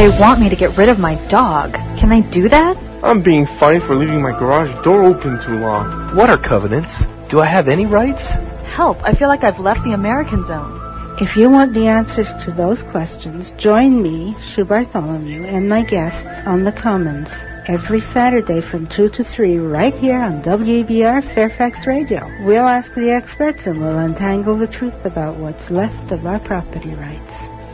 They want me to get rid of my dog. Can I do that? I'm being fined for leaving my garage door open too long. What are covenants? Do I have any rights? Help, I feel like I've left the American zone. If you want the answers to those questions, join me, Sue Bartholomew, and my guests on the Commons every Saturday from 2 to 3 right here on WEBR Fairfax Radio. We'll ask the experts and we'll untangle the truth about what's left of our property rights.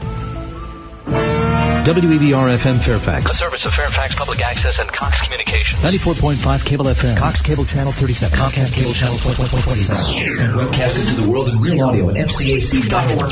WEBR-FM Fairfax. A service of Fairfax Public Access and Cox Communications. 94.5 Cable FM. Cox Cable Channel 37. Comcast Cable Channel 27. And webcasted to the world in real audio at mcac.org.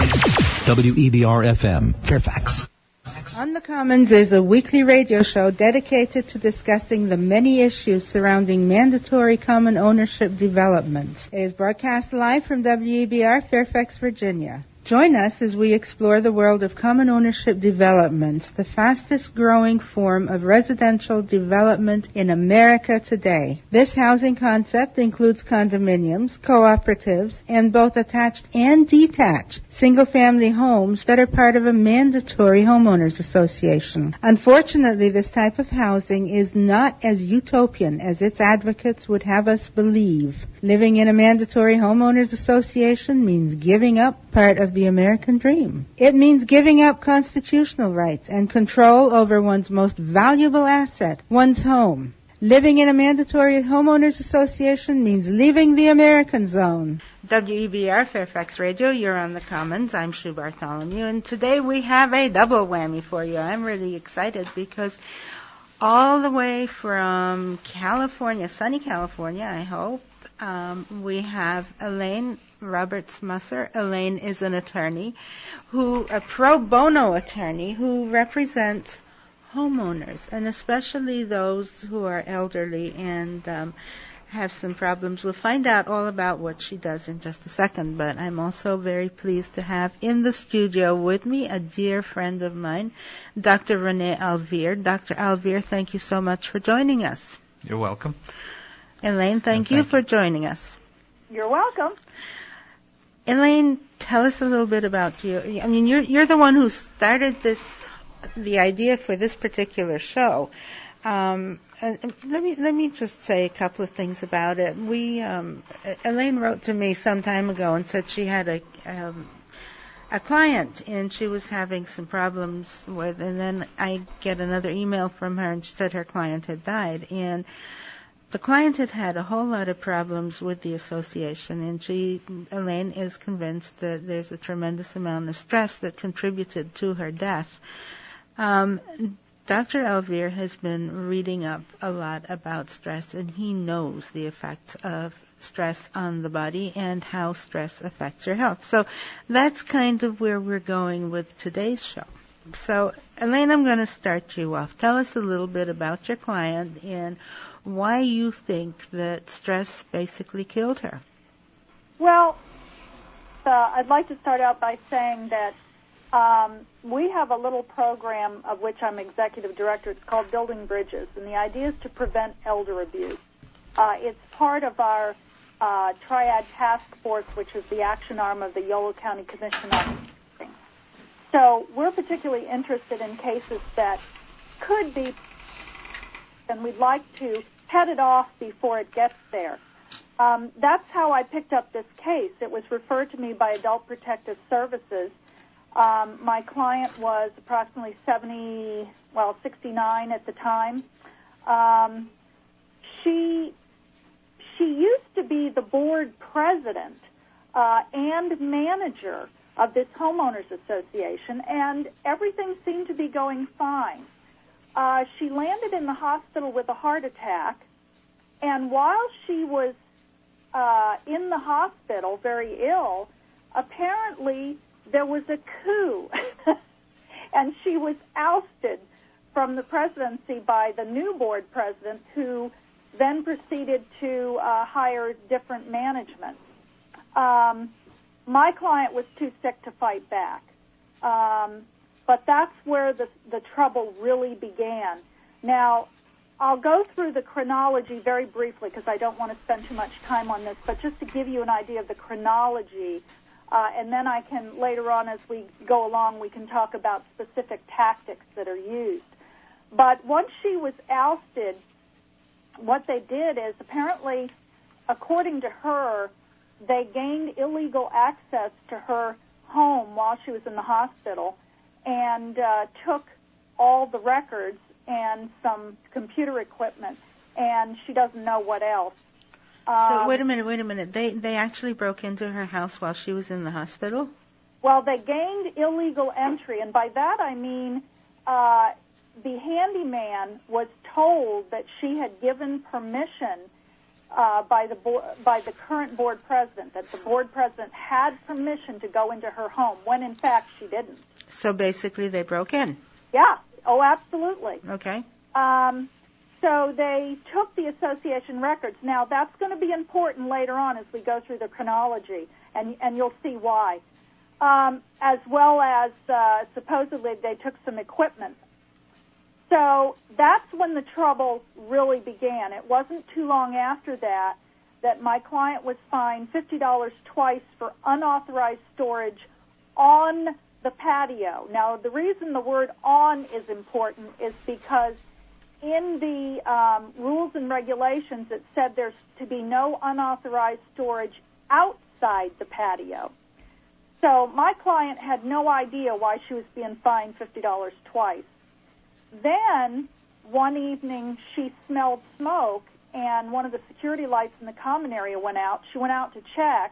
WEBR-FM Fairfax. On the Commons is a weekly radio show dedicated to discussing the many issues surrounding mandatory common ownership developments. It is broadcast live from WEBR, Fairfax, Virginia. Join us as we explore the world of common ownership developments, the fastest growing form of residential development in America today. This housing concept includes condominiums, cooperatives, and both attached and detached single-family homes that are part of a mandatory homeowners association. Unfortunately, this type of housing is not as utopian as its advocates would have us believe. Living in a mandatory homeowners association means giving up part of the American dream. It means giving up constitutional rights and control over one's most valuable asset, one's home. Living in a mandatory homeowners association means leaving the American zone. WEBR Fairfax Radio, you're on the Commons. I'm Sue Bartholomew, and today we have a double whammy for you. I'm really excited because all the way from California, sunny California, I hope, we have Elaine Roberts-Musser. Elaine is an attorney, a pro bono attorney who represents homeowners, and especially those who are elderly and have some problems. We'll find out all about what she does in just a second, but I'm also very pleased to have in the studio with me a dear friend of mine, Dr. Renee Alvear. Dr. Alvear, thank you so much for joining us. You're welcome. Elaine, thank you for joining us. You're welcome. Elaine, tell us a little bit about you. I mean, you're the one who started the idea for this particular show. Let me just say a couple of things about it. Elaine wrote to me some time ago and said she had a client and she was having some problems with, and then I get another email from her and she said her client had died, and the client had a whole lot of problems with the association, and Elaine is convinced that there's a tremendous amount of stress that contributed to her death. Dr. Alvear has been reading up a lot about stress, and he knows the effects of stress on the body and how stress affects your health. So that's kind of where we're going with today's show. So, Elaine, I'm going to start you off. Tell us a little bit about your client and why you think that stress basically killed her. Well, I'd like to start out by saying that we have a little program of which I'm executive director. It's called Building Bridges, and the idea is to prevent elder abuse. It's part of our Triad Task Force, which is the action arm of the Yolo County Commission on Aging. So we're particularly interested in cases that could be, and we'd like to head it off before it gets there. That's how I picked up this case. It was referred to me by Adult Protective Services. My client was approximately 69 at the time. She used to be the board president and manager of this homeowners association, and everything seemed to be going fine. She landed in the hospital with a heart attack, and while she was in the hospital, very ill, apparently there was a coup, and she was ousted from the presidency by the new board president, who then proceeded to hire different management. My client was too sick to fight back. But that's where the trouble really began. Now, I'll go through the chronology very briefly because I don't want to spend too much time on this, but just to give you an idea of the chronology And then I can, later on as we go along, we can talk about specific tactics that are used. But once she was ousted, what they did is apparently, according to her, they gained illegal access to her home while she was in the hospital and took all the records and some computer equipment, and she doesn't know what else. So wait a minute. They actually broke into her house while she was in the hospital? Well, they gained illegal entry, and by that I mean the handyman was told that she had given permission by the current board president, that the board president had permission to go into her home, when in fact she didn't. So basically they broke in? Yeah. Oh, absolutely. Okay. So they took the association records. Now, that's going to be important later on as we go through the chronology, and you'll see why. As well as supposedly they took some equipment. So that's when the trouble really began. It wasn't too long after that my client was fined $50 twice for unauthorized storage on the patio. Now, the reason the word on is important is because in the rules and regulations it said there's to be no unauthorized storage outside the patio. So my client had no idea why she was being fined $50 twice. Then, one evening, she smelled smoke, and one of the security lights in the common area went out. She went out to check.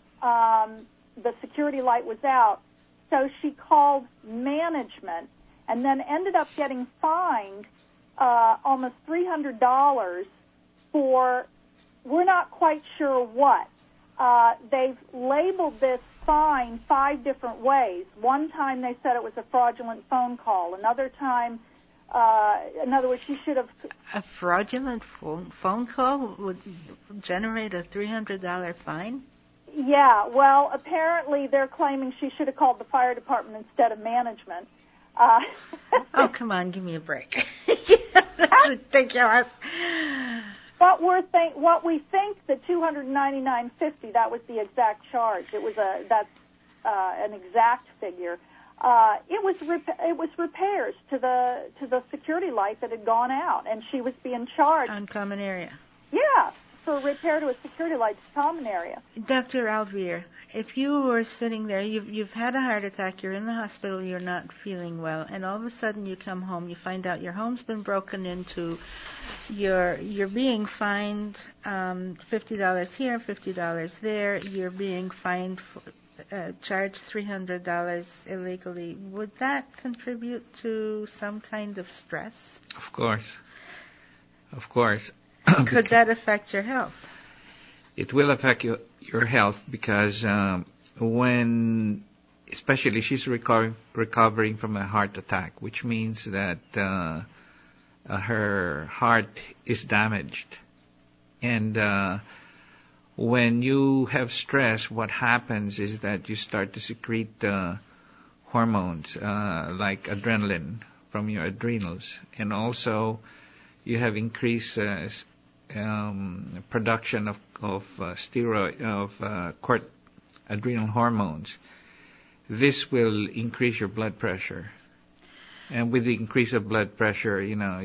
The security light was out. So she called management and then ended up getting fined almost $300 for, we're not quite sure what. They've labeled this fine 5 different ways. One time they said it was a fraudulent phone call. Another time, in other words, she should have... A fraudulent phone call would generate a $300 fine? Yeah, well, apparently they're claiming she should have called the fire department instead of management. Oh, come on, give me a break. That's ridiculous. What we think the $299.50, that was the exact charge. It was an exact figure. It was repairs to the security light that had gone out, and she was being charged on common area. Yeah, for repair to a security light common area. Dr. Alvear, if you were sitting there, you've had a heart attack, you're in the hospital, you're not feeling well, and all of a sudden you come home, you find out your home's been broken into, you're being fined $50 here, $50 there, you're being fined charged $300 illegally. Would that contribute to some kind of stress? Of course. Could that affect your health? It will affect your health because when, especially she's recovering from a heart attack, which means that her heart is damaged. And when you have stress, what happens is that you start to secrete hormones like adrenaline from your adrenals, and also you have increased production of adrenal hormones. This will increase your blood pressure, and with the increase of blood pressure,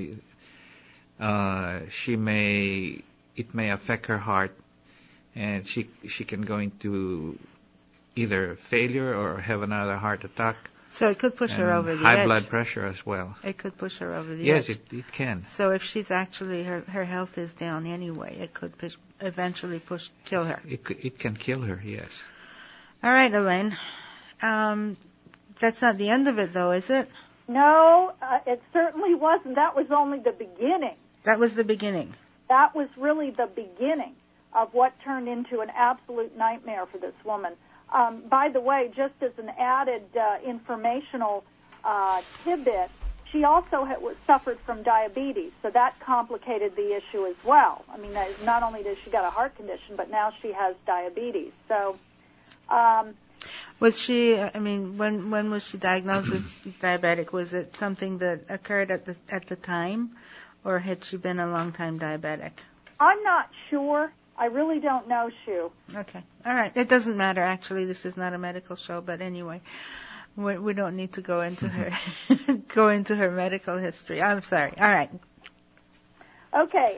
it may affect her heart, and she can go into either failure or have another heart attack. So it could push her over the edge. High blood pressure as well. It could push her over the edge. Yes, it can. So if she's actually, her health is down anyway, it could eventually kill her. It can kill her, yes. All right, Elaine. That's not the end of it, though, is it? No, it certainly wasn't. That was only the beginning. That was the beginning. That was really the beginning of what turned into an absolute nightmare for this woman. By the way, just as an added informational tidbit, she also suffered from diabetes, so that complicated the issue as well. I mean, not only does she got a heart condition, but now she has diabetes. So, was she? I mean, when was she diagnosed with diabetic? Was it something that occurred at the time, or had she been a long time diabetic? I'm not sure. I really don't know, Shu. Okay. All right. It doesn't matter, actually. This is not a medical show, but anyway. We don't need to go into her medical history. I'm sorry. All right. Okay.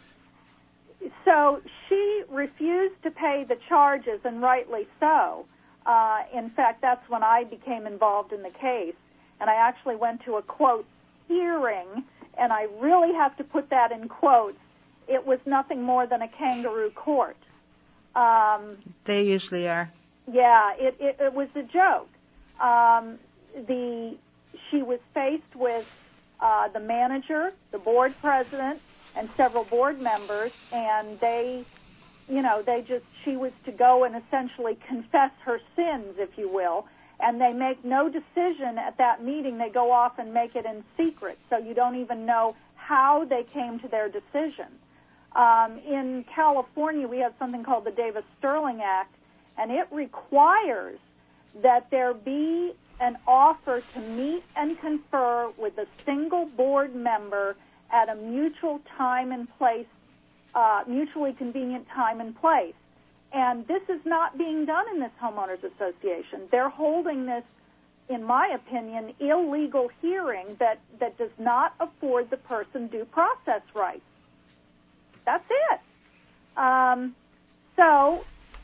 So she refused to pay the charges, and rightly so. In fact, that's when I became involved in the case, and I actually went to a, quote, hearing, and I really have to put that in quotes. It was nothing more than a kangaroo court. They usually are. Yeah, it was a joke. She was faced with the manager, the board president, and several board members, and she was to go and essentially confess her sins, if you will, and they make no decision at that meeting. They go off and make it in secret, so you don't even know how they came to their decision. In California, we have something called the Davis-Sterling Act, and it requires that there be an offer to meet and confer with a single board member at a mutual time and place, mutually convenient time and place. And this is not being done in this homeowners association. They're holding this, in my opinion, illegal hearing that does not afford the person due process rights. That's it. So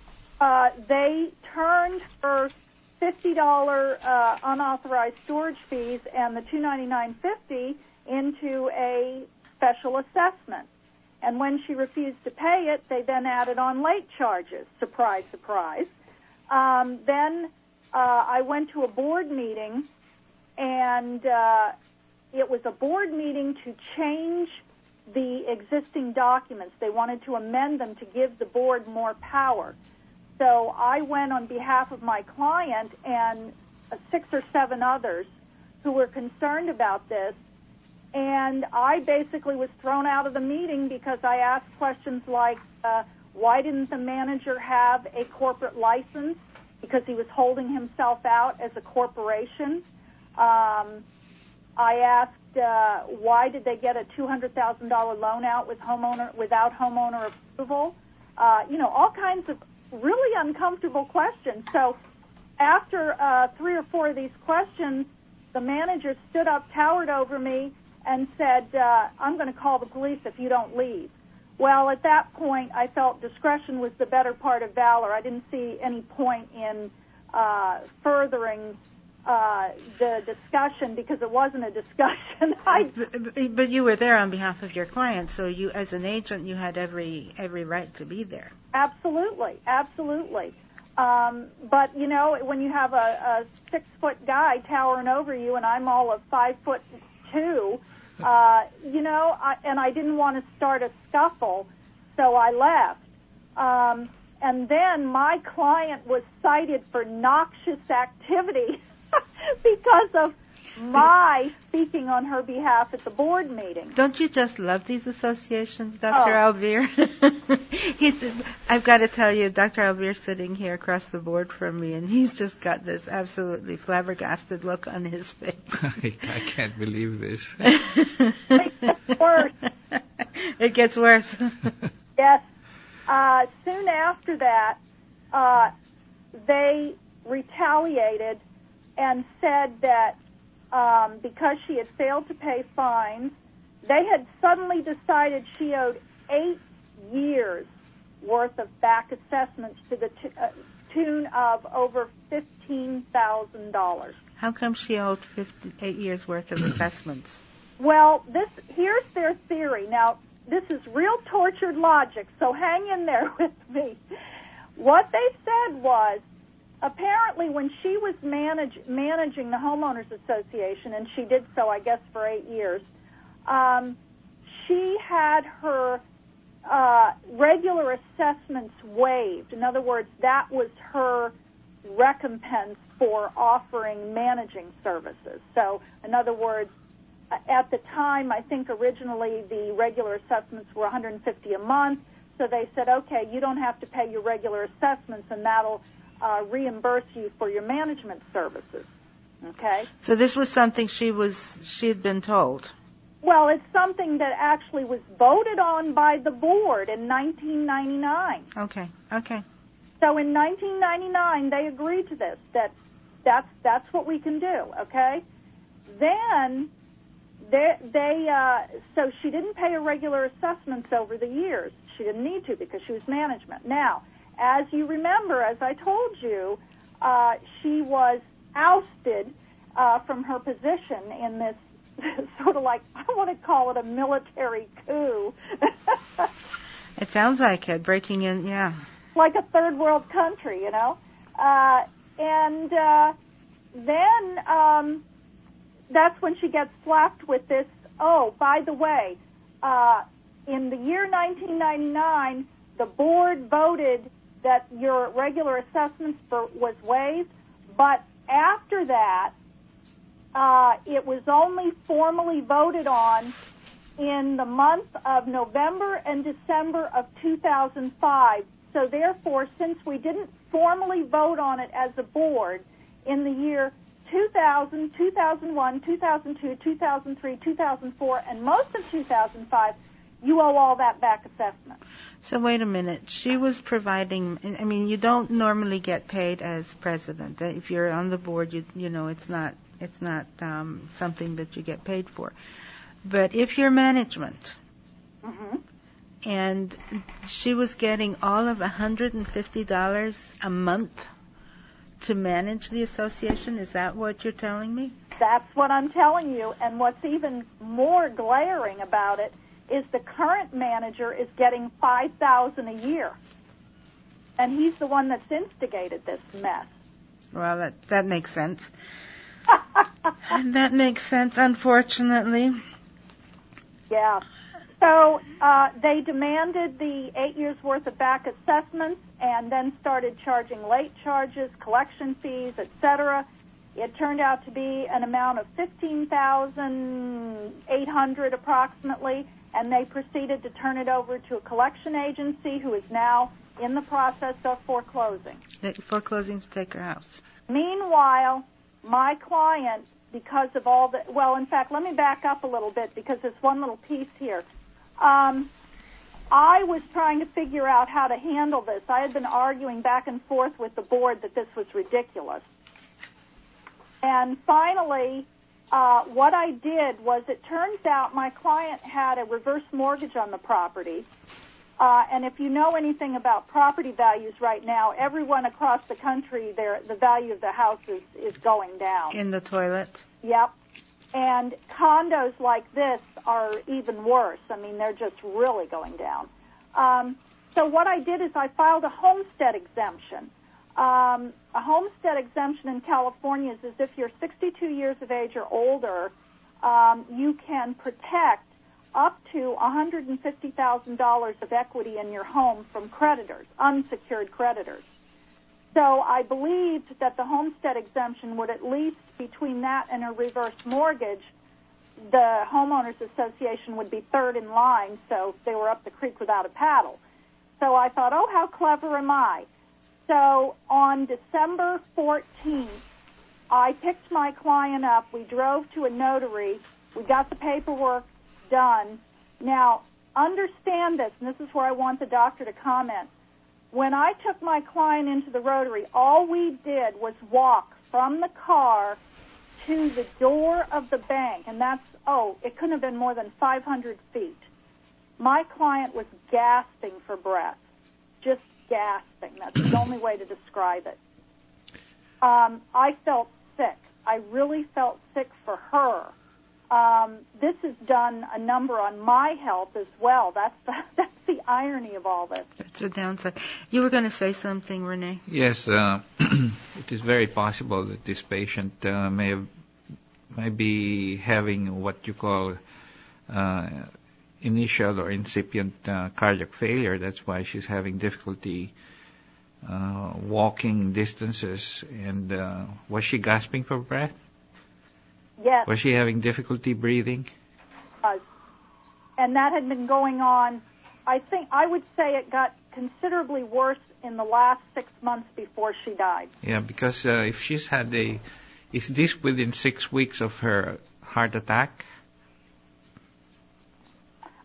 they turned her $50 unauthorized storage fees and the $299.50 into a special assessment. And when she refused to pay it, they then added on late charges. Surprise, surprise. Then I went to a board meeting, and it was a board meeting to change the existing documents. They wanted to amend them to give the board more power. So I went on behalf of my client and 6 or 7 others who were concerned about this, and I basically was thrown out of the meeting because I asked questions like, why didn't the manager have a corporate license? Because he was holding himself out as a corporation. I asked, why did they get a $200,000 loan out without homeowner approval? All kinds of really uncomfortable questions. So after 3 or 4 of these questions, the manager stood up, towered over me, and said, I'm going to call the police if you don't leave. Well, at that point, I felt discretion was the better part of valor. I didn't see any point in furthering the discussion because it wasn't a discussion. But you were there on behalf of your client, so you, as an agent, you had every right to be there. Absolutely, absolutely. But when you have a 6-foot guy towering over you, and I'm all of 5'2", and I didn't want to start a scuffle, so I left. And then my client was cited for noxious activity because of my speaking on her behalf at the board meeting. Don't you just love these associations, Dr. Alvear? I've got to tell you, Dr. Alvear's sitting here across the board from me, and he's just got this absolutely flabbergasted look on his face. I can't believe this. It gets worse. It gets worse. Yes. Soon after that, they retaliated and said that because she had failed to pay fines, they had suddenly decided she owed 8 years' worth of back assessments to the tune of over $15,000. How come she owed 8 years' worth of assessments? Well, here's their theory. Now, this is real tortured logic, so hang in there with me. What they said was, apparently when she was managing the homeowners association, and she did so, I guess, for 8 years, she had her regular assessments waived. In other words, that was her recompense for offering managing services. So, in other words, at the time, I think originally the regular assessments were $150 a month, so they said, okay, you don't have to pay your regular assessments, and that'll reimburse you for your management services. Okay? So this was something she had been told. Well, it's something that actually was voted on by the board in 1999. Okay. So in 1999, they agreed to this, that's what we can do, okay? Then so she didn't pay her regular assessments over the years. She didn't need to because she was management. Now, as you remember, as I told you, she was ousted from her position in this sort of like, I want to call it a military coup. It sounds like it, breaking in, yeah. Like a third world country, you know. And then that's when she gets slapped with this, oh, by the way, in the year 1999, the board voted that your regular assessments was waived, but after that, it was only formally voted on in the month of November and December of 2005. So therefore, since we didn't formally vote on it as a board in the year 2000, 2001, 2002, 2003, 2004, and most of 2005, you owe all that back assessment. So wait a minute. She was providing, I mean, you don't normally get paid as president. If you're on the board, you know, it's not something that you get paid for. But if you're management, and she was getting all of $150 a month to manage the association, is that what you're telling me? That's what I'm telling you. And what's even more glaring about it is the current manager is getting $5,000 a year, and he's the one that's instigated this mess. Well, that makes sense. That makes sense, unfortunately. Yeah. So they demanded the 8 years' worth of back assessments and then started charging late charges, collection fees, etc. It turned out to be an amount of $15,800 approximately, and they proceeded to turn it over to a collection agency who is now in the process of foreclosing. Foreclosing to take her house. Meanwhile, my client, because of all the, well, in fact, let me back up a little bit because there's one little piece here. I was trying to figure out how to handle this. I had been arguing back and forth with the board that this was ridiculous. And finally, what I did was, it turns out my client had a reverse mortgage on the property. And if you know anything about property values right now, everyone across the country, the value of the house is going down. In the toilet? Yep. And condos like this are even worse. I mean, they're just really going down. So what I did is I filed a homestead exemption. A homestead exemption in California is as if you're 62 years of age or older, you can protect up to $150,000 of equity in your home from creditors, unsecured creditors. So I believed that the homestead exemption would, at least between that and a reverse mortgage, the homeowners association would be third in line, so they were up the creek without a paddle. So I thought, oh, how clever am I? So on December 14th, I picked my client up. We drove to a notary. We got the paperwork done. Now, understand this, and this is where I want the doctor to comment. When I took my client into the Rotary, all we did was walk from the car to the door of the bank, and that's, it couldn't have been more than 500 feet. My client was gasping for breath, just gasping. That's the only way to describe it. I felt sick. I really felt sick for her. This has done a number on my health as well. That's the irony of all this. That's the downside. You were going to say something, Renee? Yes, it is very possible that this patient may be having what you call initial or incipient cardiac failure. That's why she's having difficulty walking distances. And was she gasping for breath? Yes. Was she having difficulty breathing? And that had been going on, I would say it got considerably worse in the last 6 months before she died. Yeah, because if she's had is this within 6 weeks of her heart attack?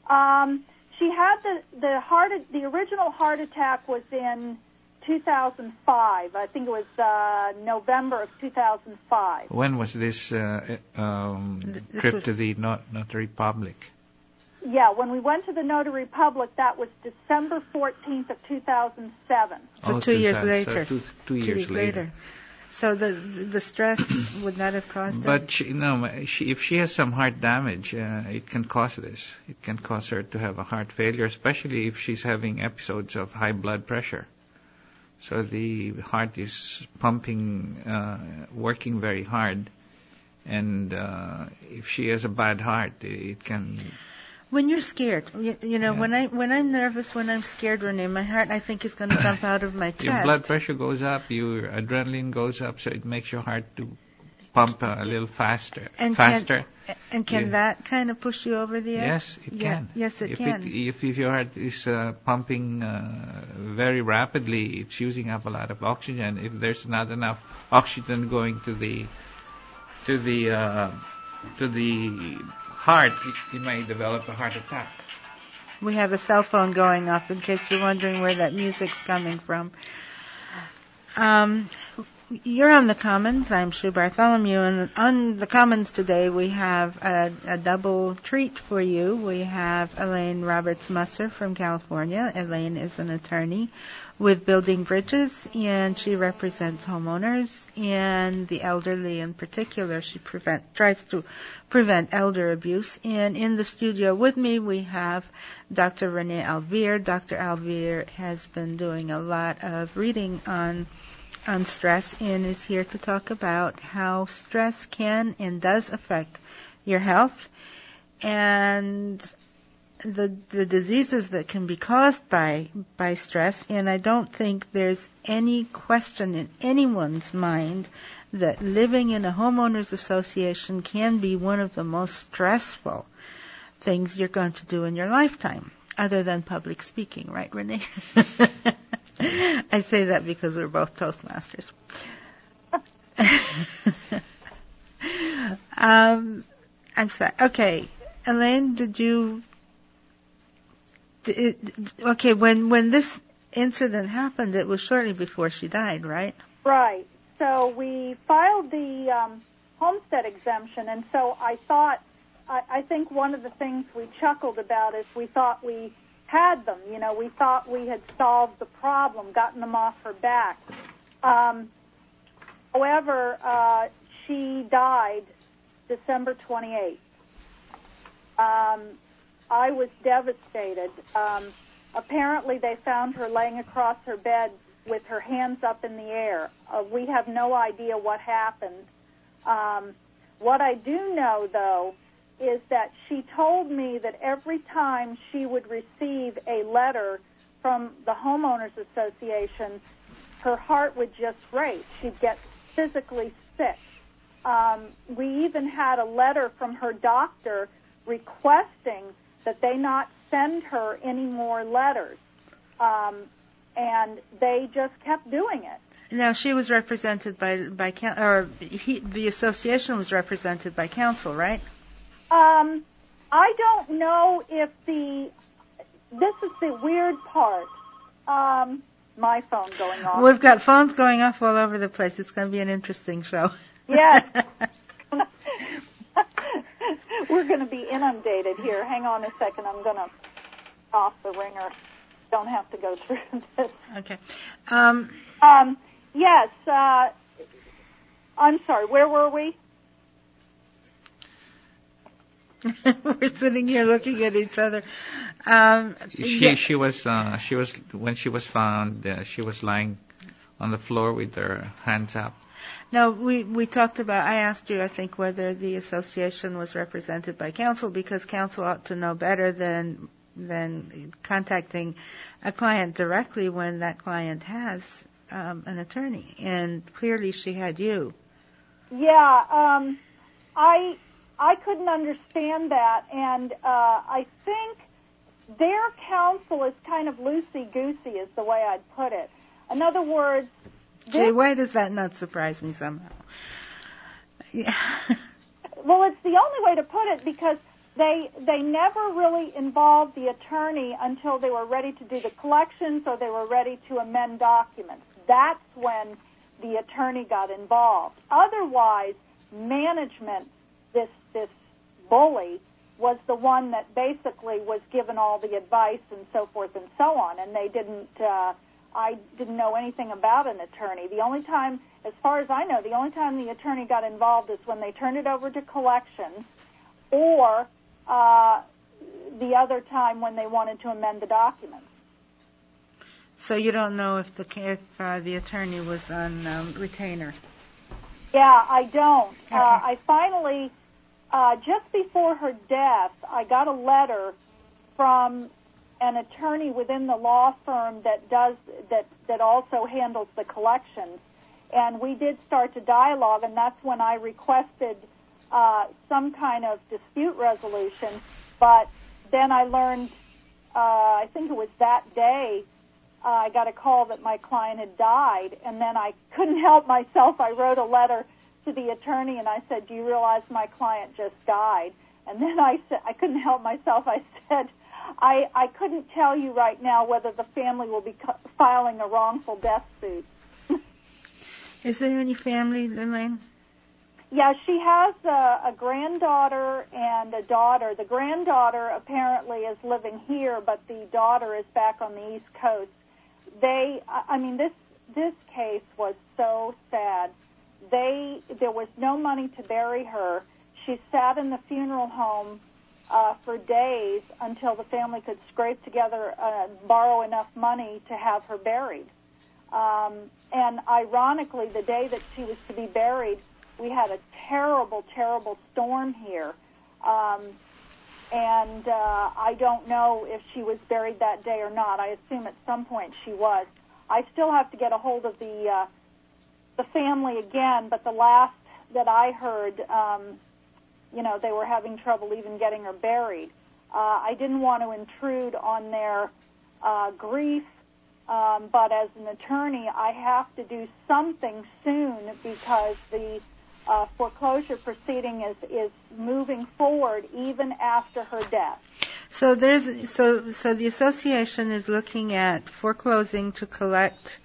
She had the original heart attack was in 2005. I think it was November of 2005. When was this trip to the Notary Public? Yeah, when we went to the Notary Public, that was December 14th of 2007. So 2 years later. So two years later. So the stress would not have caused But it? if she has some heart damage, it can cause this. It can cause her to have a heart failure, especially if she's having episodes of high blood pressure. So the heart is pumping, working very hard, and if she has a bad heart, it can. When you're scared, when I'm nervous, when I'm scared, Renee, my heart, I think, is going to jump out of my chest. Your blood pressure goes up, your adrenaline goes up, so it makes your heart to pump a little faster. Can that kind of push you over the edge? Yes, it can. Yes, it can. If your heart is pumping very rapidly, it's using up a lot of oxygen. If there's not enough oxygen going to the heart, you may develop a heart attack. We have a cell phone going off in case you're wondering where that music's coming from. You're on the Commons. I'm Sue Bartholomew, and on the Commons today we have a double treat for you. We have Elaine Roberts-Musser from California. Elaine is an attorney with Building Bridges, and she represents homeowners and the elderly in particular. She tries to prevent elder abuse. And in the studio with me we have Dr. Renee Alvear. Dr. Alvear has been doing a lot of reading on stress and is here to talk about how stress can and does affect your health and the diseases that can be caused by stress. And I don't think there's any question in anyone's mind that living in a homeowners association can be one of the most stressful things you're going to do in your lifetime, other than public speaking, right, Renee? I say that because we're both Toastmasters. I'm sorry. Okay, Elaine, when this incident happened, it was shortly before she died, right? Right. So we filed the homestead exemption, and so I think one of the things we chuckled about is we thought we had them. We thought we had solved the problem, gotten them off her back. However, she died December 28th. I was devastated. Apparently, they found her laying across her bed with her hands up in the air. We have no idea what happened. What I do know, though, is that she told me that every time she would receive a letter from the Homeowners Association, her heart would just race. She'd get physically sick. We even had a letter from her doctor requesting that they not send her any more letters, and they just kept doing it. Now, she was represented by the association was represented by counsel, right? I don't know if this is the weird part. My phone going off. We've got phones going off all over the place. It's going to be an interesting show. Yes. We're going to be inundated here. Hang on a second. I'm going to off the ringer. Don't have to go through this. Okay. Yes. I'm sorry. Where were we? We're sitting here looking at each other. She was when she was found. She was lying on the floor with her hands up. No, we talked about. I asked you, I think, whether the association was represented by counsel, because counsel ought to know better than contacting a client directly when that client has an attorney. And clearly, she had you. Yeah, I couldn't understand that, and I think their counsel is kind of loosey-goosey, is the way I'd put it. In other words... Gee, why does that not surprise me somehow? Yeah. Well, it's the only way to put it, because they never really involved the attorney until they were ready to do the collections or they were ready to amend documents. That's when the attorney got involved. Otherwise, management, this bully, was the one that basically was given all the advice and so forth and so on, and they didn't. I didn't know anything about an attorney. The only time, as far as I know, the only time the attorney got involved is when they turned it over to collections, or the other time when they wanted to amend the documents. So you don't know if the attorney was on retainer? Yeah, I don't. Okay. I finally, just before her death, I got a letter from an attorney within the law firm that also handles the collections, and we did start to dialogue, and that's when I requested some kind of dispute resolution. But then I learned, I think it was that day, I got a call that my client had died, and then I couldn't help myself. I wrote a letter to the attorney, and I said, "Do you realize my client just died?" And then I said, I couldn't help myself. I said, I couldn't tell you right now whether the family will be filing a wrongful death suit. Is there any family, Elaine? Yeah, she has a granddaughter and a daughter. The granddaughter apparently is living here, but the daughter is back on the East Coast. This case was so sad. There was no money to bury her. She sat in the funeral home for days until the family could scrape together, borrow enough money to have her buried. And ironically, the day that she was to be buried, we had a terrible, terrible storm here. And I don't know if she was buried that day or not. I assume at some point she was. I still have to get a hold of the family again, but the last that I heard, they were having trouble even getting her buried. I didn't want to intrude on their grief, but as an attorney, I have to do something soon because the foreclosure proceeding is moving forward even after her death. So the association is looking at foreclosing to collect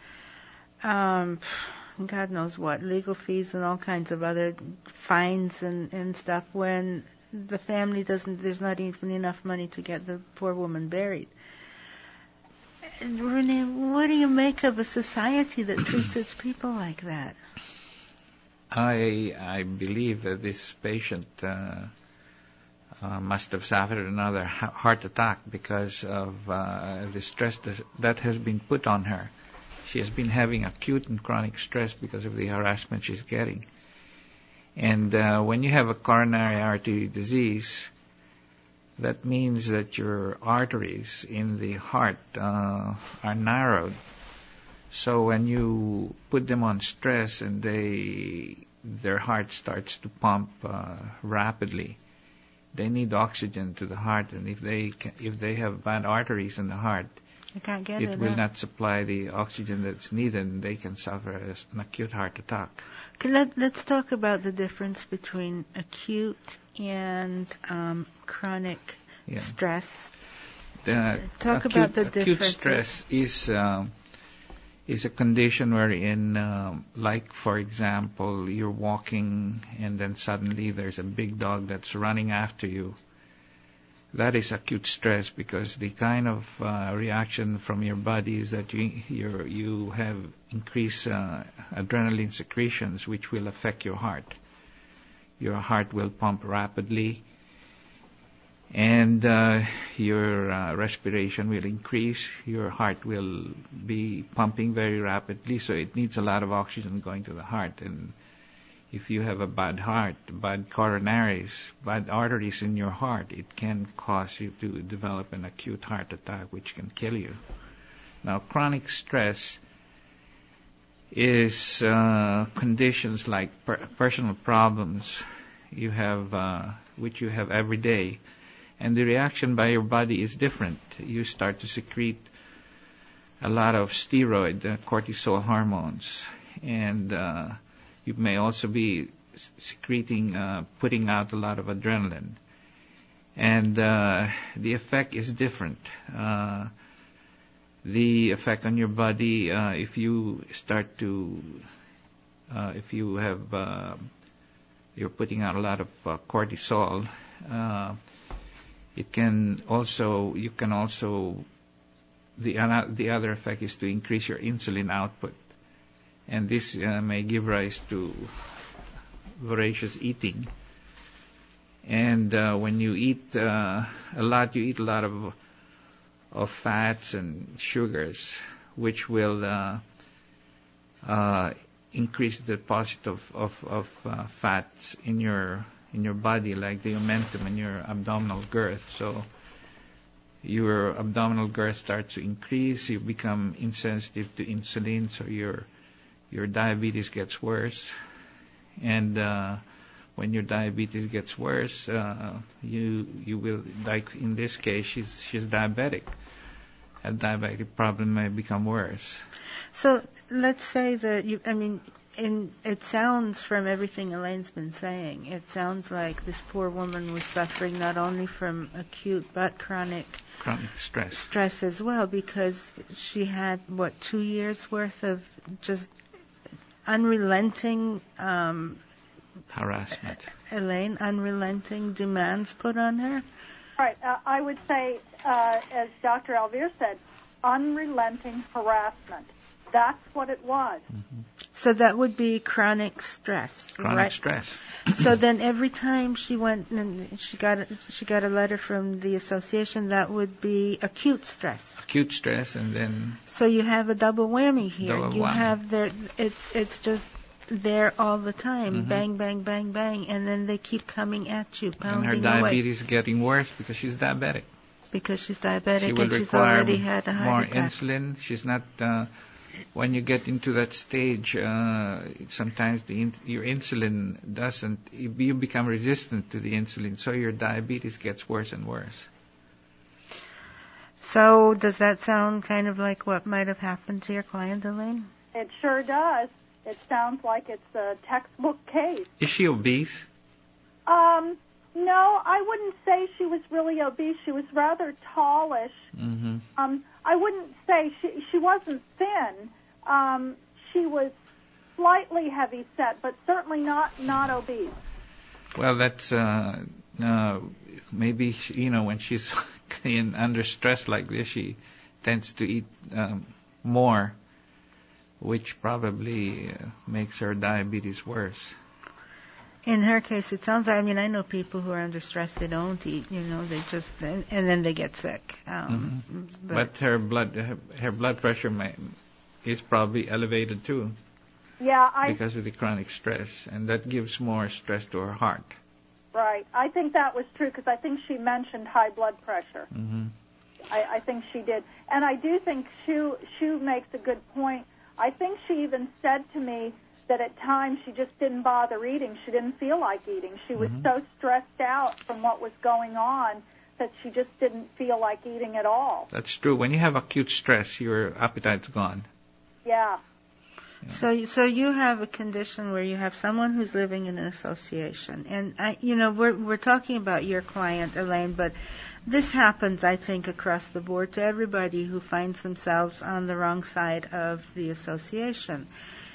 God knows what, legal fees and all kinds of other fines and stuff when the family there's not even enough money to get the poor woman buried. And Renee, what do you make of a society that treats its people like that? I believe that this patient must have suffered another heart attack because of the stress that has been put on her. She has been having acute and chronic stress because of the harassment she's getting. And when you have a coronary artery disease, that means that your arteries in the heart are narrowed. So when you put them on stress and their heart starts to pump rapidly, they need oxygen to the heart, and if they have bad arteries in the heart, it will not supply the oxygen that's needed, and they can suffer an acute heart attack. Let's talk about the difference between acute and chronic stress. Talk about the difference. Acute stress is a condition wherein, like, for example, you're walking and then suddenly there's a big dog that's running after you. That is acute stress because the kind of reaction from your body is that you have increased adrenaline secretions, which will affect your heart. Your heart will pump rapidly, and your respiration will increase. Your heart will be pumping very rapidly, so it needs a lot of oxygen going to the heart. And if you have a bad heart, bad coronaries, bad arteries in your heart, it can cause you to develop an acute heart attack, which can kill you. Now, chronic stress is conditions like personal problems you have, which you have every day, and the reaction by your body is different. You start to secrete a lot of steroid, cortisol hormones, and you may also be secreting, putting out a lot of adrenaline. And the effect is different. The effect on your body, if you start to, if you have, you're putting out a lot of cortisol, it can also, you can also, the other effect is to increase your insulin output. And this may give rise to voracious eating. And when you eat a lot, you eat a lot of fats and sugars, which will increase the deposit of fats in your body, like the omentum and your abdominal girth. So your abdominal girth starts to increase. You become insensitive to insulin, so your diabetes gets worse. And when your diabetes gets worse, you will, like in this case, she's diabetic. A diabetic problem may become worse. So let's say that it sounds from everything Elaine's been saying, it sounds like this poor woman was suffering not only from acute but chronic stress as well, because she had 2 years worth of just unrelenting harassment. Elaine, unrelenting demands put on her? Right. I would say, as Dr. Alvear said, unrelenting harassment. That's what it was. Mm-hmm. So that would be chronic stress. Chronic stress. So then every time she went and she got a letter from the association, that would be acute stress. Acute stress, and then. So you have a double whammy here. Double you whammy. have it's just there all the time, Mm-hmm. bang, bang, bang, bang, and then they keep coming at you, pounding away. And her diabetes is getting worse because she's diabetic. Because she's diabetic She will and she's require already had a heart more attack. insulin. She's not. When you get into that stage, sometimes your insulin doesn't. You become resistant to the insulin, so your diabetes gets worse and worse. So does that sound kind of like what might have happened to your client, Elaine? It sure does. It sounds like it's a textbook case. Is she obese? No, I wouldn't say she was really obese. She was rather tallish. Mm-hmm. I wouldn't say she wasn't thin. She was slightly heavy set, but certainly not obese. Well, that's maybe when she's under stress like this, she tends to eat more, which probably makes her diabetes worse. In her case, it sounds like, I know people who are under stress, they don't eat, they just, and then they get sick. But her blood pressure is probably elevated too. Yeah, because of the chronic stress, and that gives more stress to her heart. Right. I think that was true because I think she mentioned high blood pressure. Mm-hmm. I think she did. And I do think Shu makes a good point. I think she even said to me that at times she just didn't bother eating. She didn't feel like eating. She was so stressed out from what was going on that she just didn't feel like eating at all. That's true. When you have acute stress, your appetite's gone. Yeah. So you have a condition where you have someone who's living in an association, and we're talking about your client, Elaine, but this happens, I think, across the board to everybody who finds themselves on the wrong side of the association.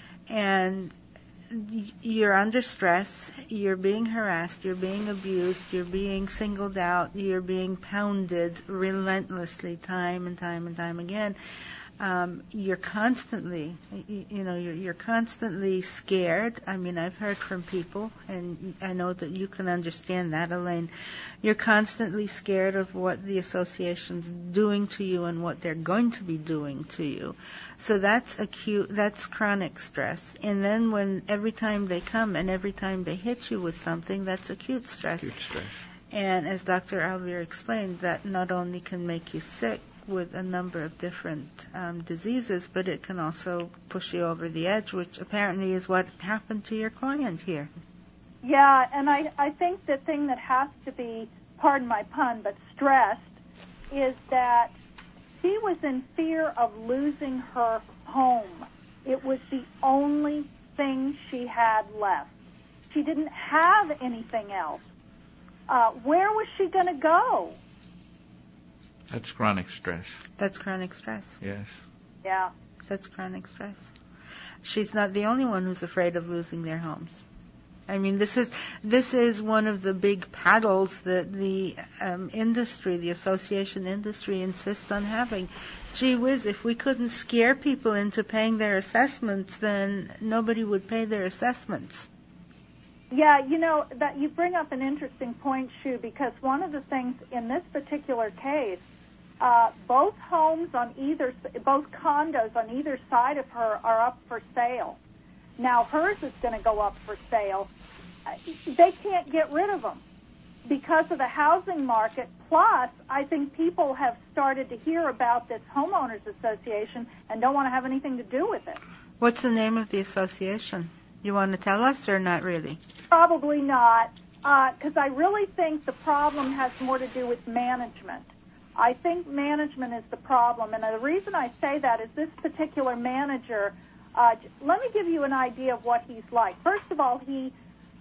And you're under stress, you're being harassed, you're being abused, you're being singled out, you're being pounded relentlessly time and time and time again. You're constantly, you're constantly scared. I've heard from people, and I know that you can understand that, Elaine. You're constantly scared of what the association's doing to you and what they're going to be doing to you. So that's that's chronic stress. And then every time they come and every time they hit you with something, that's acute stress. Acute stress. And as Dr. Alvear explained, that not only can make you sick with a number of different diseases, but it can also push you over the edge, which apparently is what happened to your client here. Yeah, and I think the thing that has to be, pardon my pun, but stressed, is that she was in fear of losing her home. It was the only thing she had left. She didn't have anything else. where was she going to go? That's chronic stress. That's chronic stress. Yes. Yeah. That's chronic stress. She's not the only one who's afraid of losing their homes. I mean, this is one of the big paddles that the industry, the association industry, insists on having. Gee whiz, if we couldn't scare people into paying their assessments, then nobody would pay their assessments. Yeah, that you bring up an interesting point, Shu, because one of the things in this particular case, both condos on either side of her are up for sale. Now hers is going to go up for sale. They can't get rid of them because of the housing market. Plus, I think people have started to hear about this homeowners association and don't want to have anything to do with it. What's the name of the association? You want to tell us or not really? Probably not, because I really think the problem has more to do with management. I think management is the problem, and the reason I say that is this particular manager, let me give you an idea of what he's like. First of all, he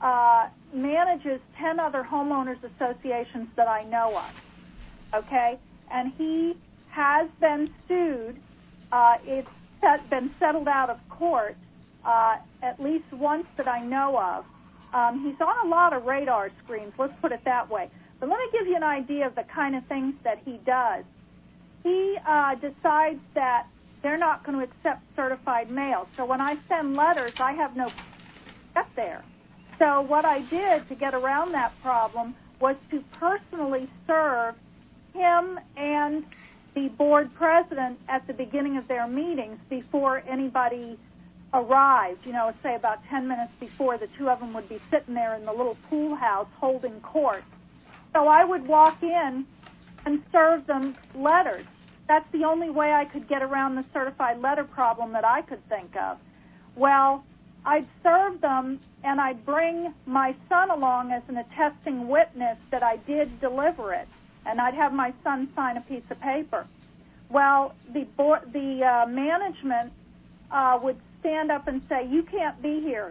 manages 10 other homeowners associations that I know of, okay? And he has been sued. It's been settled out of court at least once that I know of. He's on a lot of radar screens, let's put it that way. But let me give you an idea of the kind of things that he does. He decides that they're not going to accept certified mail. So when I send letters, I have no get there. So what I did to get around that problem was to personally serve him and the board president at the beginning of their meetings before anybody arrived, say about 10 minutes before. The two of them would be sitting there in the little pool house holding court. So I would walk in and serve them letters. That's the only way I could get around the certified letter problem that I could think of. Well, I'd serve them, and I'd bring my son along as an attesting witness that I did deliver it, and I'd have my son sign a piece of paper. Well, the management would stand up and say, "You can't be here.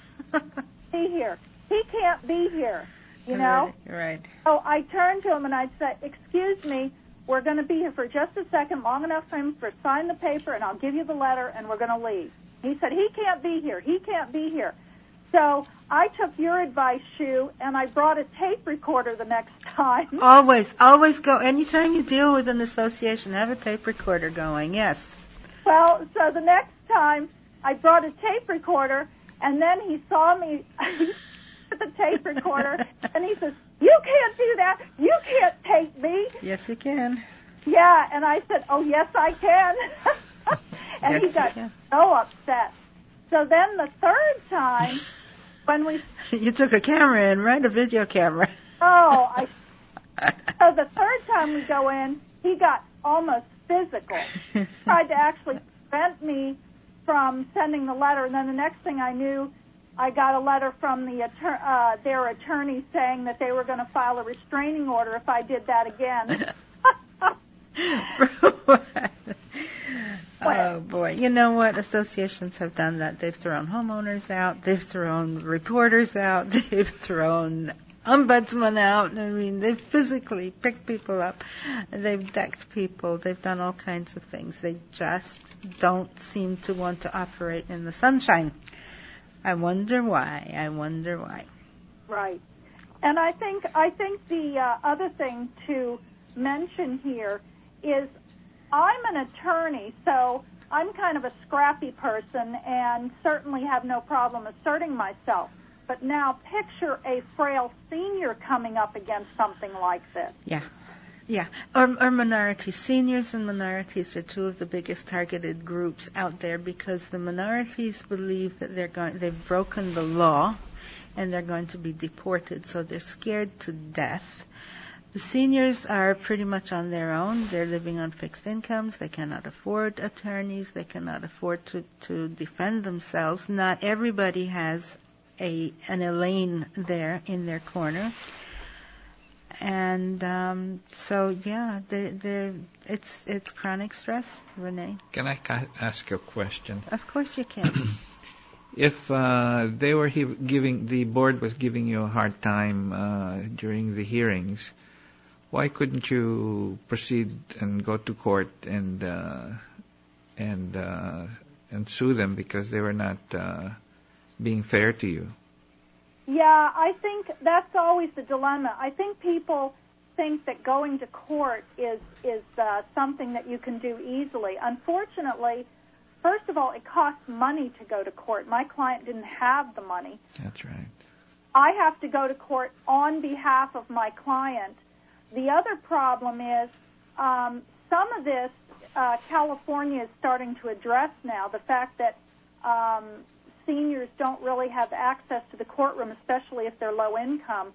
Be here. He can't be here." Right. So I turned to him and I'd say, "Excuse me, we're going to be here for just a second, long enough for him to sign the paper, and I'll give you the letter, and we're going to leave." He said, "He can't be here. He can't be here." So I took your advice, Shu, and I brought a tape recorder the next time. Always go. Anytime you deal with an association, have a tape recorder going, yes. Well, so the next time I brought a tape recorder, and then he saw me with the tape recorder, and he says, "You can't do that. You can't tape me." Yes, you can. Yeah, and I said, "Oh, yes, I can." And yes, he got so upset. So then the third time, when we... You took a camera in, right? A video camera. So the third time we go in, he got almost physical. Tried to actually prevent me from sending the letter, and then the next thing I knew, I got a letter from their attorney saying that they were going to file a restraining order if I did that again. Oh, boy. You know what? Associations have done that. They've thrown homeowners out. They've thrown reporters out. They've thrown ombudsmen out. I mean, they've physically picked people up. They've decked people. They've done all kinds of things. They just don't seem to want to operate in the sunshine. I wonder why. Right. And I think the other thing to mention here is I'm an attorney, so I'm kind of a scrappy person and certainly have no problem asserting myself. But now picture a frail senior coming up against something like this. Yeah. Or minorities. Seniors and minorities are two of the biggest targeted groups out there because the minorities believe that they've broken the law and they're going to be deported, so they're scared to death. The seniors are pretty much on their own. They're living on fixed incomes. They cannot afford attorneys. They cannot afford to defend themselves. Not everybody has an Elaine there in their corner. And so, yeah, it's chronic stress, Renee. Can I ask a question? Of course you can. if they were the board was giving you a hard time during the hearings, why couldn't you proceed and go to court and sue them because they were not being fair to you? Yeah, I think that's always the dilemma. I think people think that going to court is something that you can do easily. Unfortunately, first of all, it costs money to go to court. My client didn't have the money. That's right. I have to go to court on behalf of my client. The other problem is some of this California is starting to address now, the fact that seniors don't really have access to the courtroom, especially if they're low income.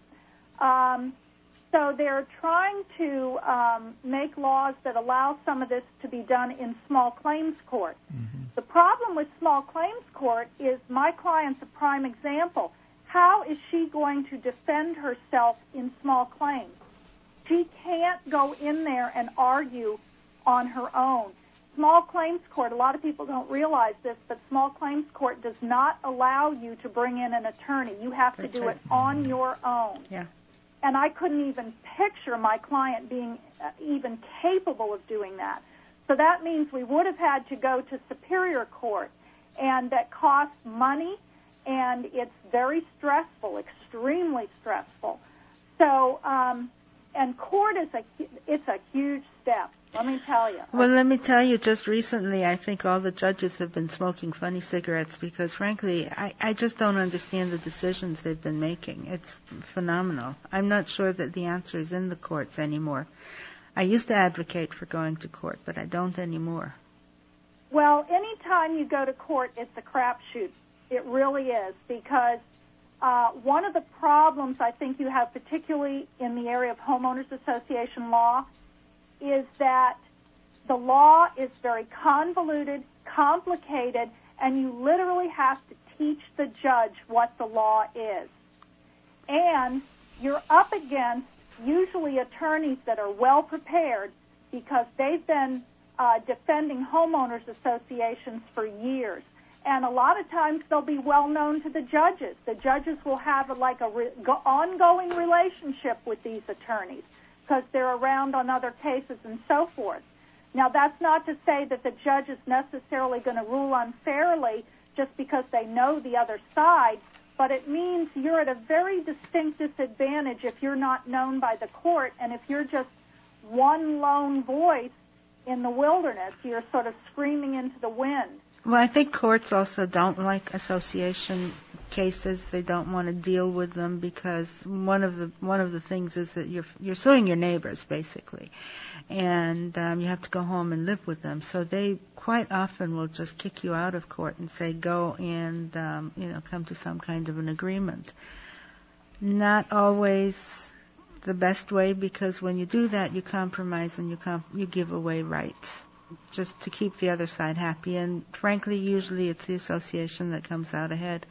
So they're trying to make laws that allow some of this to be done in small claims court. Mm-hmm. The problem with small claims court is my client's a prime example. How is she going to defend herself in small claims? She can't go in there and argue on her own. Small claims court, a lot of people don't realize this, but small claims court does not allow you to bring in an attorney. You have to do it on your own. Yeah. And I couldn't even picture my client being even capable of doing that. So that means we would have had to go to superior court, and that costs money, and it's very stressful, extremely stressful. So, and court it's a huge step. Let me tell you. Well, let me tell you, just recently, I think all the judges have been smoking funny cigarettes because, frankly, I just don't understand the decisions they've been making. It's phenomenal. I'm not sure that the answer is in the courts anymore. I used to advocate for going to court, but I don't anymore. Well, anytime you go to court, it's a crapshoot. It really is, because one of the problems I think you have, particularly in the area of homeowners association law, is that the law is very convoluted, complicated, and you literally have to teach the judge what the law is. And you're up against usually attorneys that are well prepared because they've been defending homeowners associations for years. And a lot of times they'll be well known to the judges. The judges will have ongoing relationship with these attorneys because they're around on other cases and so forth. Now, that's not to say that the judge is necessarily going to rule unfairly just because they know the other side, but it means you're at a very distinct disadvantage if you're not known by the court, and if you're just one lone voice in the wilderness, you're sort of screaming into the wind. Well, I think courts also don't like association cases. They don't want to deal with them because one of the things is that you're suing your neighbors basically, and you have to go home and live with them. So they quite often will just kick you out of court and say go and come to some kind of an agreement. Not always the best way, because when you do that, you compromise and you give away rights, just to keep the other side happy. And frankly, usually it's the association that comes out ahead.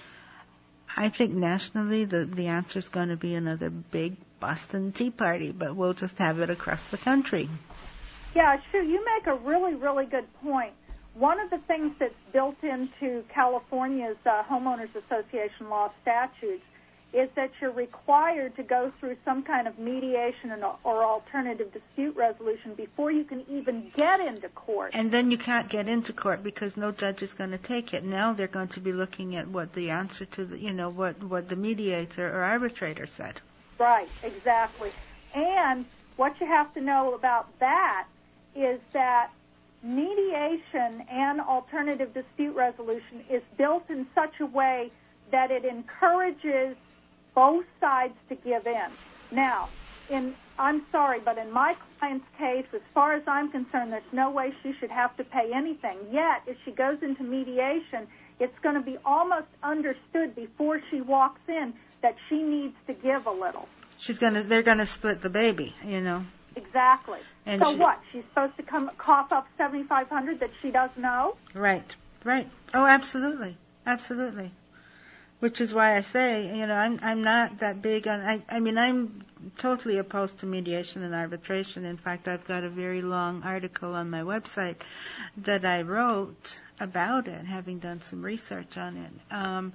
I think nationally the answer is going to be another big Boston Tea Party, but we'll just have it across the country. Yeah, sure. You make a really, really good point. One of the things that's built into California's homeowners association law statutes is that you're required to go through some kind of mediation or alternative dispute resolution before you can even get into court. And then you can't get into court because no judge is going to take it. Now they're going to be looking at what the answer to what the mediator or arbitrator said. Right, exactly. And what you have to know about that is that mediation and alternative dispute resolution is built in such a way that it encourages both sides to give in. Now, I'm sorry, but in my client's case, as far as I'm concerned, there's no way she should have to pay anything. Yet, if she goes into mediation, it's going to be almost understood before she walks in that she needs to give a little. They're going to split the baby, Exactly. And so what? She's supposed to cough up $7,500 that she doesn't know? Right. Oh, absolutely. Which is why I say, I'm not that big on, I'm totally opposed to mediation and arbitration. In fact, I've got a very long article on my website that I wrote about it, having done some research on it.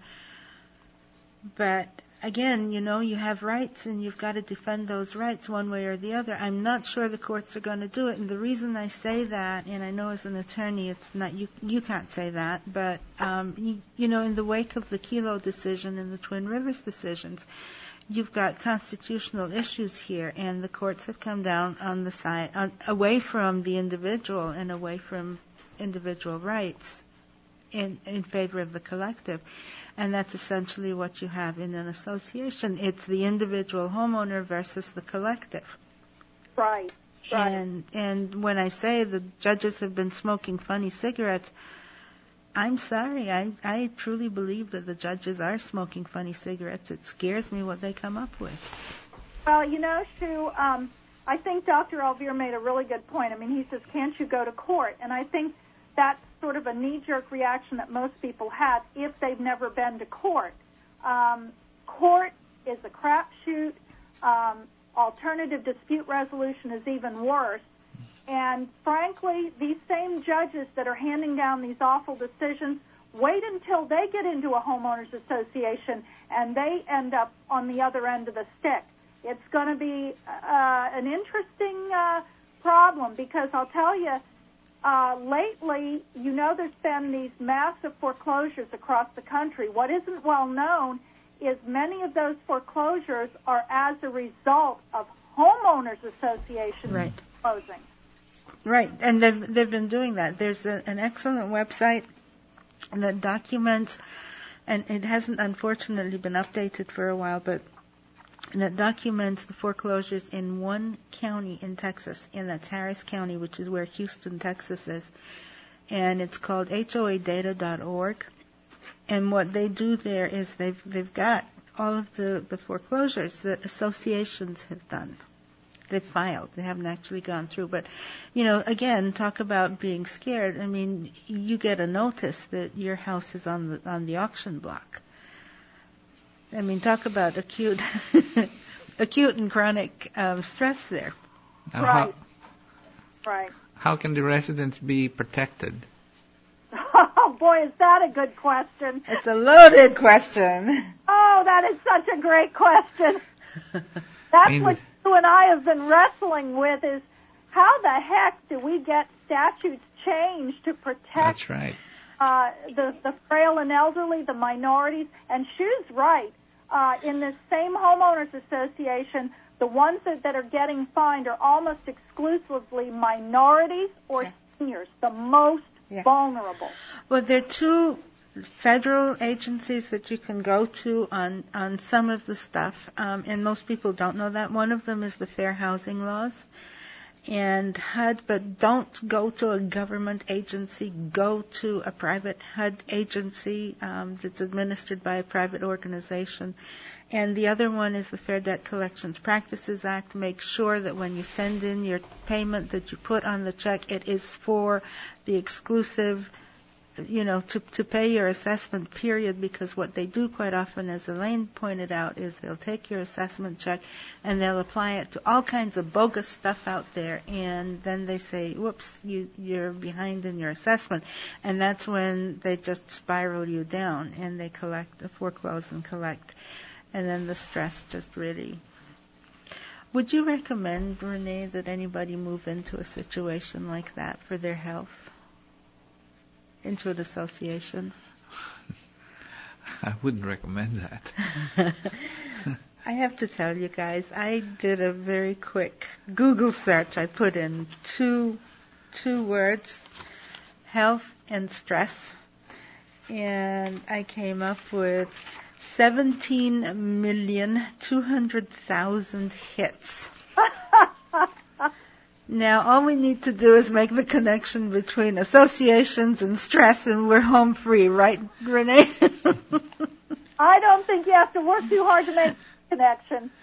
But again, you have rights and you've got to defend those rights one way or the other. I'm not sure the courts are going to do it. And the reason I say that, and I know as an attorney it's not, you can't say that, but, in the wake of the Kelo decision and the Twin Rivers decisions, you've got constitutional issues here, and the courts have come down on the side, away from the individual and away from individual rights in favor of the collective. And that's essentially what you have in an association. It's the individual homeowner versus the collective. Right. And when I say the judges have been smoking funny cigarettes, I'm sorry. I truly believe that the judges are smoking funny cigarettes. It scares me what they come up with. Well, Sue, I think Dr. Alvear made a really good point. I mean, he says, can't you go to court? And I think that's sort of a knee-jerk reaction that most people have if they've never been to court. Court is a crapshoot. Alternative dispute resolution is even worse. And frankly, these same judges that are handing down these awful decisions, wait until they get into a homeowners association and they end up on the other end of the stick. It's going to be an interesting problem because I'll tell you, lately, there's been these massive foreclosures across the country. What isn't well known is many of those foreclosures are as a result of homeowners associations closing. Right, and they've been doing that. There's an excellent website that documents, and it hasn't unfortunately been updated for a while, but that documents the foreclosures in one county in Texas, and that's Harris County, which is where Houston, Texas is. And it's called HOAdata.org. And what they do there is they've got all of the foreclosures that associations have done. They've filed. They haven't actually gone through. But, again, talk about being scared. I mean, you get a notice that your house is on the auction block. I mean, talk about acute and chronic stress there. Right. How can the residents be protected? Oh, boy, is that a good question. It's a loaded question. Oh, that is such a great question. That's what you and I have been wrestling with is how the heck do we get statutes changed to protect That's right. The frail and elderly, the minorities? And Shu's right. In this same homeowners association, the ones that are getting fined are almost exclusively minorities or seniors, the most vulnerable. Well, there are two federal agencies that you can go to on some of the stuff, and most people don't know that. One of them is the Fair Housing Laws and HUD, but don't go to a government agency. Go to a private HUD agency that's administered by a private organization. And the other one is the Fair Debt Collections Practices Act. Make sure that when you send in your payment that you put on the check, it is for the exclusive, to pay your assessment period, because what they do quite often, as Elaine pointed out, is they'll take your assessment check and they'll apply it to all kinds of bogus stuff out there, and then they say, whoops, you're behind in your assessment, and that's when they just spiral you down and they foreclose and collect. And then the stress just really... Would you recommend, Renee, that anybody move into a situation like that for their health? Into an association? I wouldn't recommend that. I have to tell you guys, I did a very quick Google search. I put in two words, health and stress, and I came up with 17,200,000 hits. Now, all we need to do is make the connection between associations and stress, and we're home free, right, Renee? I don't think you have to work too hard to make the connection.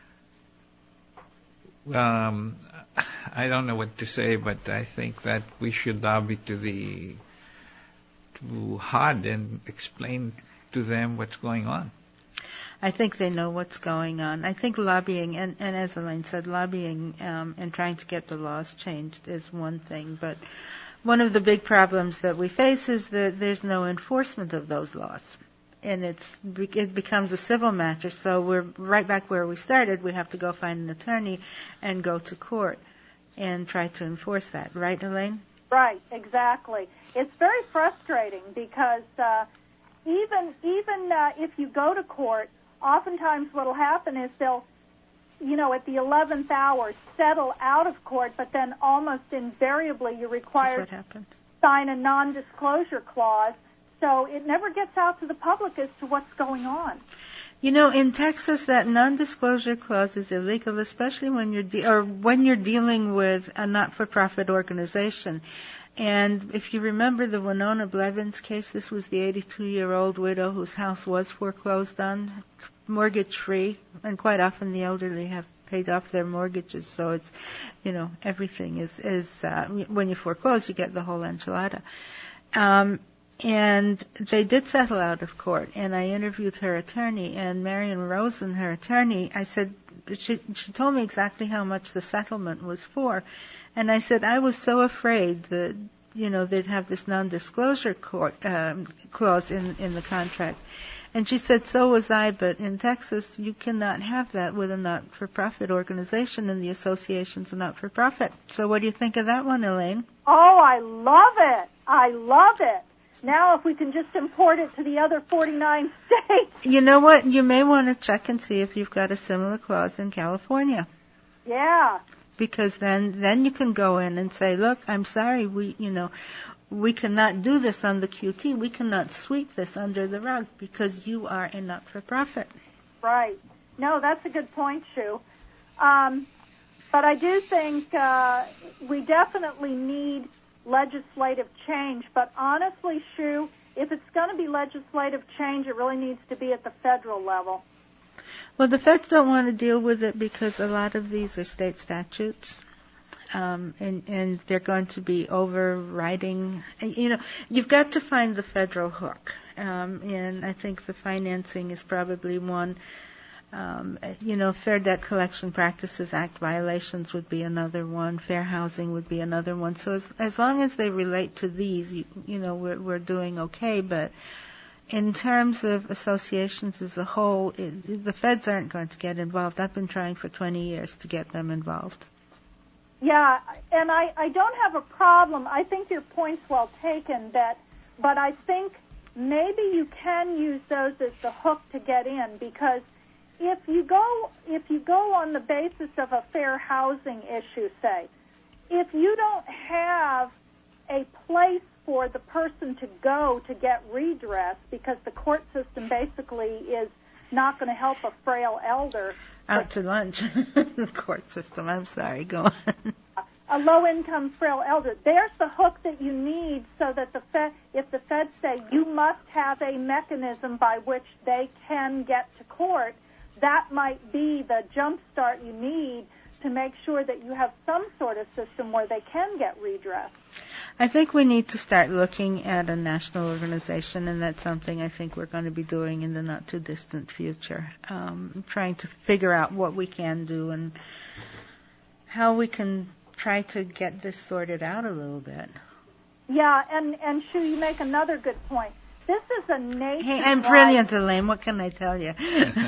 I don't know what to say, but I think that we should lobby to HUD and explain to them what's going on. I think they know what's going on. I think lobbying, and as Elaine said, lobbying and trying to get the laws changed is one thing. But one of the big problems that we face is that there's no enforcement of those laws. And it becomes a civil matter. So we're right back where we started. We have to go find an attorney and go to court and try to enforce that. Right, Elaine? Right, exactly. It's very frustrating because even if you go to court, oftentimes what will happen is they'll, at the 11th hour settle out of court, but then almost invariably you're required to sign a non-disclosure clause, so it never gets out to the public as to what's going on. In Texas, that non-disclosure clause is illegal, especially when you're dealing with a not-for-profit organization. And if you remember the Winona Blevins case, this was the 82-year-old widow whose house was foreclosed on, mortgage-free, and quite often the elderly have paid off their mortgages, so it's, everything is when you foreclose, you get the whole enchilada. And they did settle out of court, and I interviewed her attorney, and Marion Rosen, her attorney, I said, she told me exactly how much the settlement was for. And I said, I was so afraid that, they'd have this non-disclosure clause in the contract. And she said, so was I, but in Texas, you cannot have that with a not-for-profit organization, and the association's a not-for-profit. So what do you think of that one, Elaine? Oh, I love it. I love it. Now if we can just import it to the other 49 states. You know what? You may want to check and see if you've got a similar clause in California. Yeah. Because then you can go in and say, look, I'm sorry, we cannot do this on the QT. We cannot sweep this under the rug because you are a not-for-profit. Right. No, that's a good point, Shu. But I do think we definitely need legislative change. But honestly, Shu, if it's going to be legislative change, it really needs to be at the federal level. Well, the feds don't want to deal with it because a lot of these are state statutes. And they're going to be overriding. You've got to find the federal hook. And I think the financing is probably one. Fair Debt Collection Practices Act violations would be another one. Fair housing would be another one. So as long as they relate to these, we're doing okay. But in terms of associations as a whole, the feds aren't going to get involved. I've been trying for 20 years to get them involved. Yeah, and I don't have a problem. I think your point's well taken, but I think maybe you can use those as the hook to get in, because if you go on the basis of a fair housing issue, say, if you don't have a place for the person to go to get redress because the court system basically is not going to help a frail elder. Out to lunch. The court system. I'm sorry. Go on. A low-income frail elder. There's the hook that you need so that if the feds say you must have a mechanism by which they can get to court, that might be the jump start you need to make sure that you have some sort of system where they can get redress. I think we need to start looking at a national organization, and that's something I think we're going to be doing in the not-too-distant future, trying to figure out what we can do and how we can try to get this sorted out a little bit. Yeah, and Shu, you make another good point. This is a nationwide... Hey, I'm brilliant, Elaine. What can I tell you?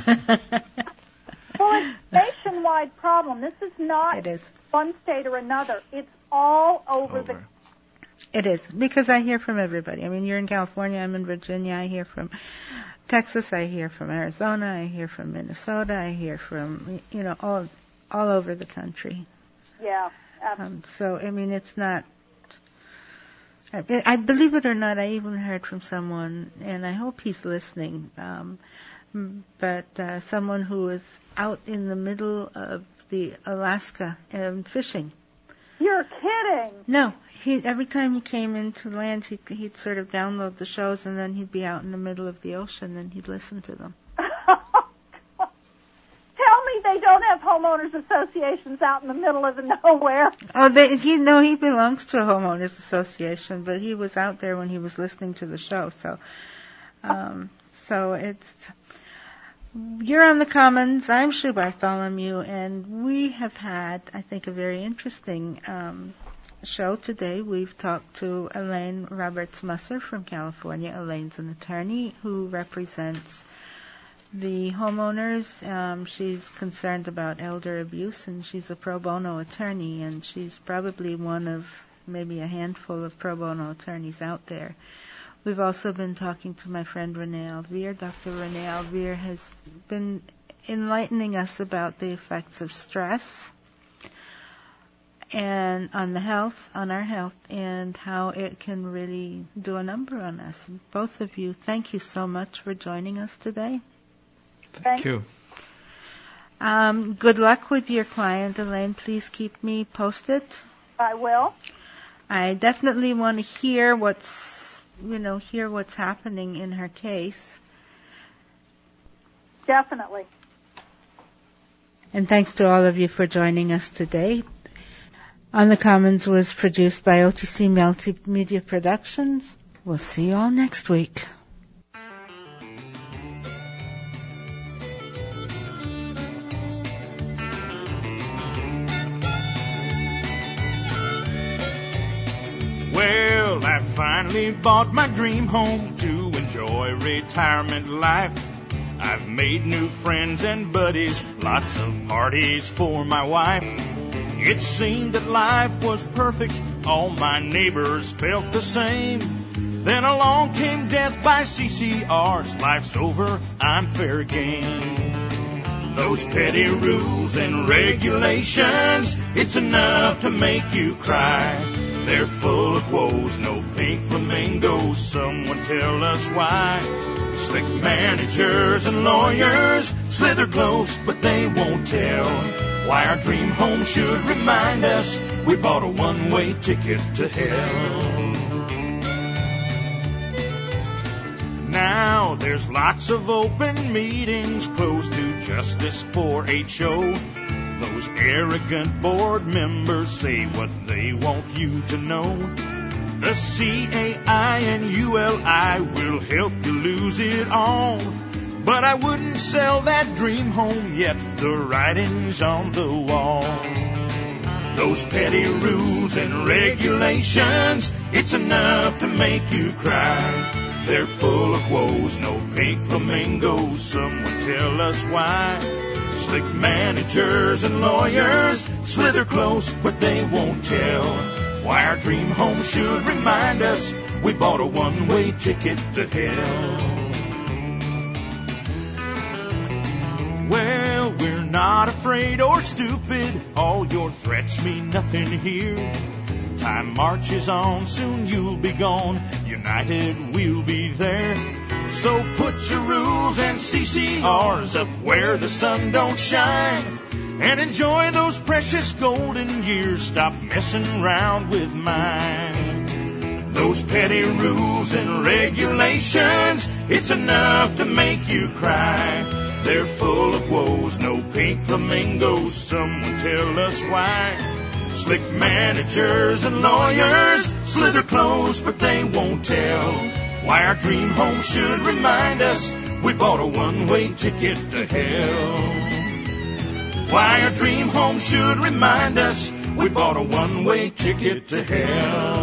Well, it's a nationwide problem. This is not one state or another. It's all over the... It is, because I hear from everybody. I mean, you're in California, I'm in Virginia, I hear from Texas, I hear from Arizona, I hear from Minnesota, I hear from, all over the country. Yeah, absolutely. So, I mean, it's not... I believe it or not, I even heard from someone, and I hope he's listening, but someone who is out in the middle of the Alaska fishing. You're kidding. No, every time he came into land, he'd sort of download the shows, and then he'd be out in the middle of the ocean, and he'd listen to them. Tell me they don't have homeowners associations out in the middle of nowhere. Oh, he belongs to a homeowners association, but he was out there when he was listening to the show, so So you're on the Commons. I'm Sue Bartholomew, and we have had, I think, a very interesting show today. We've talked to Elaine Roberts-Musser from California. Elaine's an attorney who represents the homeowners. She's concerned about elder abuse, and she's a pro bono attorney, and she's probably one of maybe a handful of pro bono attorneys out there. We've also been talking to my friend Renee Alvear. Dr. Renee Alvear has been enlightening us about the effects of stress and on our health, and how it can really do a number on us. Both of you, thank you so much for joining us today. Thank you. Good luck with your client, Elaine. Please keep me posted. I will. I definitely want to hear what's happening in her case. Definitely. And thanks to all of you for joining us today. On the Commons was produced by OTC Multimedia Productions. We'll see you all next week. Well, I finally bought my dream home to enjoy retirement life. I've made new friends and buddies, lots of parties for my wife. It seemed that life was perfect, all my neighbors felt the same. Then along came death by CCRs, life's over, I'm fair game. Those petty rules and regulations, it's enough to make you cry. They're full of woes, no pink flamingos, someone tell us why. Slick managers and lawyers slither close, but they won't tell why our dream home should remind us we bought a one-way ticket to hell. Now there's lots of open meetings closed to justice for HO. Those arrogant board members say what they want you to know. The CAI and ULI will help you lose it all. But I wouldn't sell that dream home yet, the writing's on the wall. Those petty rules and regulations, it's enough to make you cry. They're full of woes, no pink flamingos, someone tell us why. Slick managers and lawyers slither close, but they won't tell why our dream home should remind us we bought a one-way ticket to hell. Well, we're not afraid or stupid, all your threats mean nothing here. Time marches on, soon you'll be gone, united we'll be there. So put your rules and CCRs up where the sun don't shine, and enjoy those precious golden years, stop messing around with mine. Those petty rules and regulations, it's enough to make you cry. They're full of woes, no pink flamingos, someone tell us why. Slick managers and lawyers slither close, but they won't tell why our dream home should remind us we bought a one-way ticket to hell. Why our dream home should remind us we bought a one-way ticket to hell.